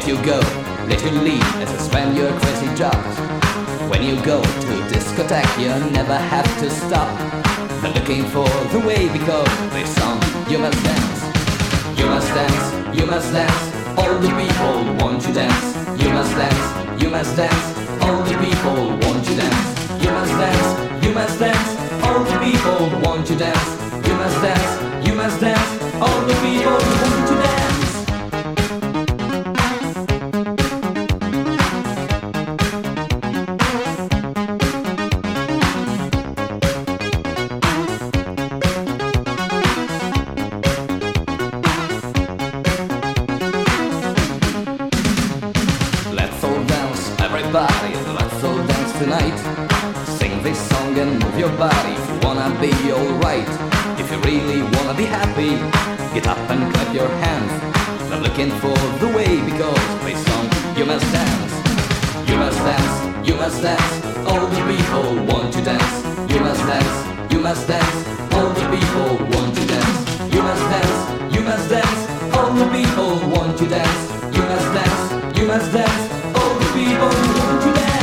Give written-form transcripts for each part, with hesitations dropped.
let you go, let you leave as you spend your crazy jobs. When you go to discotheque, you never have to stop. They're looking for the way because this song you must dance. You must dance, you must dance. All the people want to dance. You must dance, you must dance. All the people want to dance. You must dance, you must dance. All the people want to dance. You must dance, you must dance. All the people want to dance. Everybody, let's all dance tonight. Sing this song and move your body if you wanna be alright. If you really wanna be happy, get up and clap your hands. Not looking for the way because this song you must dance. You must dance, you must dance. All the people want to dance. You must dance, you must dance. All the people want to dance. You must dance, you must dance. All the people want to dance. You must dance, you must dance. All the people want to dance.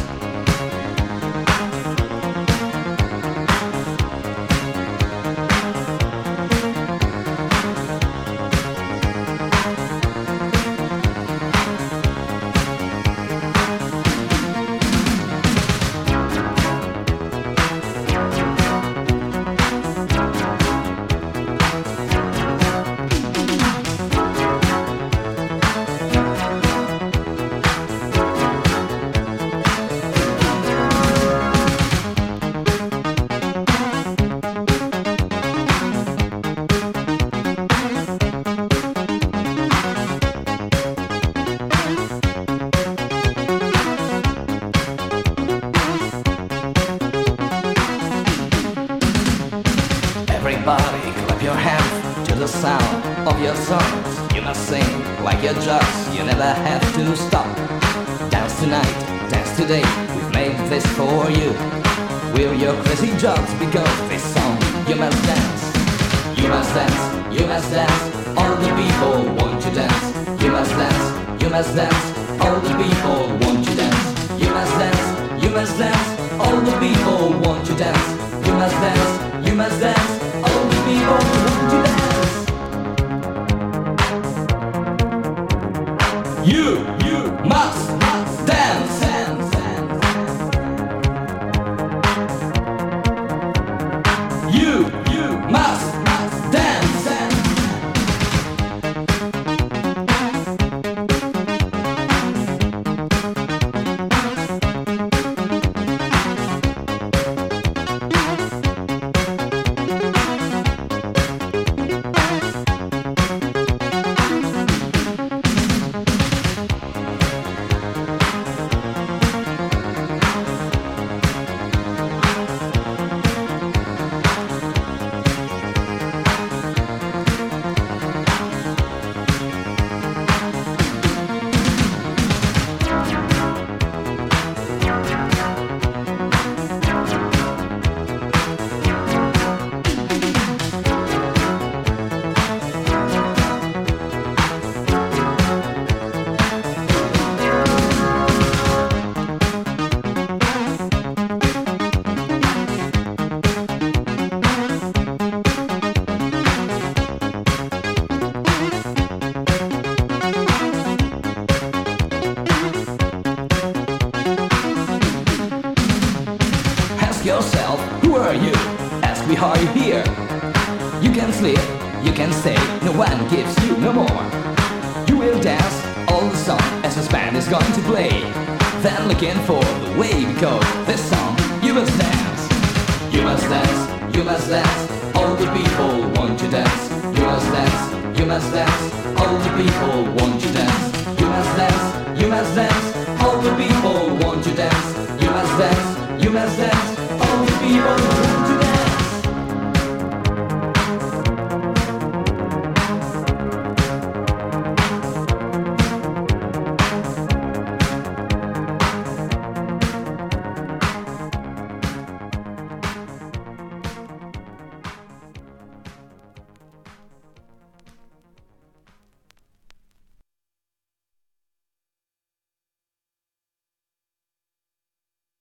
Everybody clap your hands to the sound of your songs. You must sing like your jocks, you never have to stop. Dance tonight, dance today, we've made this for you. We're your crazy jocks because this song you must dance. You must dance, you must dance. All the people want to dance. You must dance, you must dance. All the people want to dance. You must dance, you must dance. All the people want to dance. You must dance, you must dance. All the people want to dance. You must dance. You must dance. Yourself, who are you? Ask me how you here. You can sleep, you can stay, no one gives you no more. You will dance all the song as this band is going to play. Then looking for the way because this song you must dance. You must dance, you must dance. All the people want to dance. You must dance, you must dance. All the people want to dance.